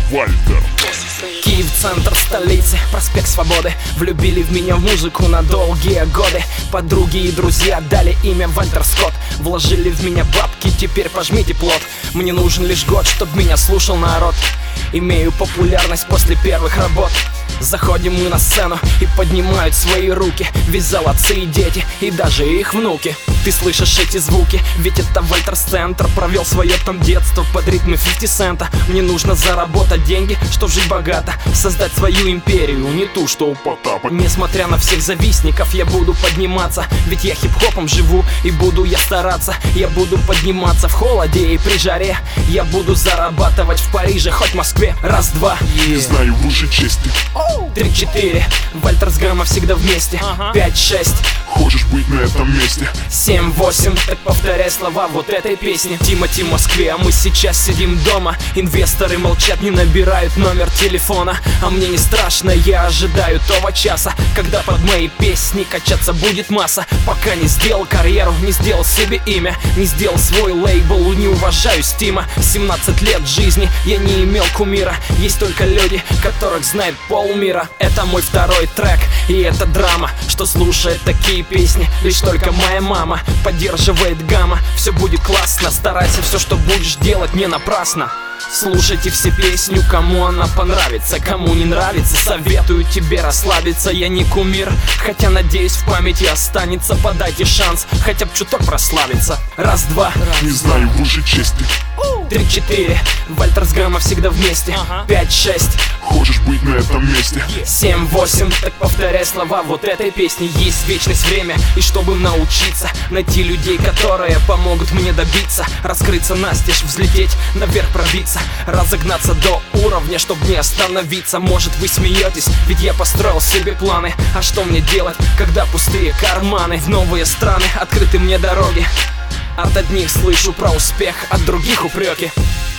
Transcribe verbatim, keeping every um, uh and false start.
Вальтер. Киев, центр столицы, проспект Свободы. Влюбили в меня в музыку на долгие годы. Подруги и друзья дали имя Вальтер Скотт. Вложили в меня бабки, теперь пожмите плот. Мне нужен лишь год, чтоб меня слушал народ. Имею популярность после первых работ. Заходим мы на сцену и поднимают свои руки. Весь зал отцы и дети, и даже их внуки. Ты слышишь эти звуки, ведь это Вальтер Центр. Провел свое там детство под ритмы пятьдесят цента. Мне нужно заработать деньги, чтоб жить богато. Создать свою империю, не ту, что у Потапа. Несмотря на всех завистников, я буду подниматься. Ведь я хип-хопом живу, и буду я стараться. Я буду подниматься в холоде и при жаре. Я буду зарабатывать в Париже, хоть в Москве. Раз-два, не знаю выше чести. Три-четыре, Вальтер с Гамма всегда вместе. Пять-шесть, хочешь быть на этом месте. Семь-восемь, так повторяй слова вот этой песни. Тимати в Москве, а мы сейчас сидим дома. Инвесторы молчат, не набирают номер телефона. А мне не страшно, я ожидаю того часа, когда под мои песни качаться будет масса. Пока не сделал карьеру, не сделал себе имя, не сделал свой лейбл, не уважаю стима. семнадцать лет жизни, я не имел кумира. Есть только люди, которых знает полмира. Это мой второй трек, и это драма, что слушает такие песни лишь только моя мама. Поддерживает Гамма, все будет классно. Старайся, все, что будешь делать, не напрасно. Слушайте все песню, кому она понравится. Кому не нравится, советую тебе расслабиться. Я не кумир, хотя надеюсь в памяти останется. Подайте шанс, хотя бы чуток прославиться. Раз-два, не знаю выше чести. Три-четыре, Вальтер с Гамма всегда вместе. Пять-шесть, хочешь быть на этом месте. Семь-восемь, так повторяй слова вот этой песни. Есть вечность, время, и чтобы научиться найти людей, которые помогут мне добиться. Раскрыться настежь, взлететь, наверх пробиться. Разогнаться до уровня, чтобы не остановиться. Может вы смеетесь, ведь я построил себе планы. А что мне делать, когда пустые карманы? В новые страны открыты мне дороги. От одних слышу про успех, от других упреки.